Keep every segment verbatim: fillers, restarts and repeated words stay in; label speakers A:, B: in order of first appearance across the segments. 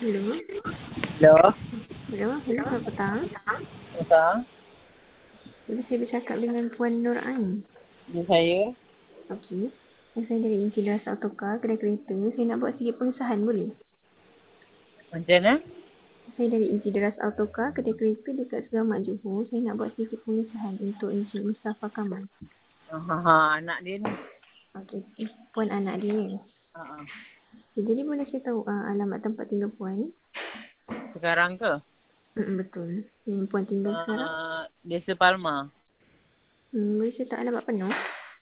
A: Hello.
B: Hello.
A: Hello. Hello, selamat petang.
B: Petang.
A: Boleh saya bercakap dengan Puan Nur Ain?
B: Ya, saya.
A: Okey. Saya dari Encik Rasa Autocar, kedai kereta. Saya nak buat sikit pengesahan, boleh?
B: Macam mana?
A: Saya dari Encik Ras Autocar, kedai kereta dekat Selamat Johor. Saya nak buat sikit pengesahan untuk Encik Mustafa Kamal.
B: Ha, ha, ha, anak dia ni.
A: Okey. Eh, Puan anak dia.
B: Ha, ha.
A: Okay, jadi boleh saya tahu uh, alamat tempat tinggal Puan?
B: Sekarang ke?
A: Mm, betul. Yang Puan tinggal sekarang?
B: Uh, Desa Palma.
A: Hmm, boleh saya tahu alamat penuh?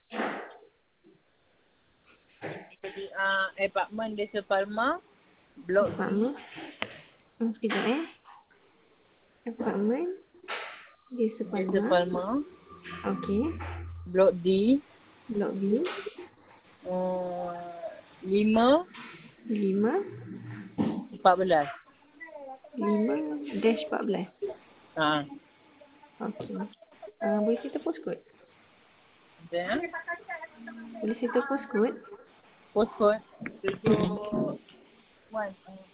B: Jadi, uh, apartment Desa Palma. Blok D.
A: Apartment. Hmm, sekejap eh. Apartment. Desa
B: Desa
A: Palma.
B: Palma.
A: Okey.
B: Blok D.
A: Blok B.
B: Uh, lima.
A: lima.
B: Empat belas.
A: lima dash empat belas.
B: Ha.
A: Okey. Uh, boleh saya tahu postcode?
B: Macam mana?
A: Boleh saya tahu postcode?
B: Postcode. Tujuh. One.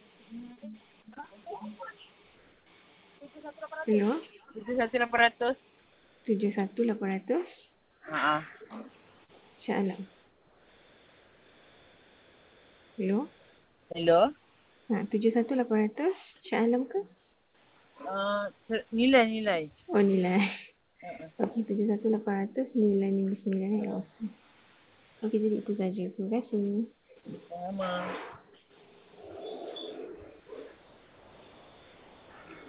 A: Hello.
B: Tujuh satu lapan ratus.
A: tujuh satu lapan ratus.
B: Ha, ha.
A: Shah Alam. Hello.
B: Hello.
A: Ha, tujuh satu lapan ratus. Shah Alam ke?
B: Uh, nilai-nilai.
A: Oh, nilai.
B: Ha, ha.
A: Okey, tujuh satu lapan ratus. Nilai nilai sembilan. Okey. Okey, jadi itu saja. Terima kasih.
B: Sama.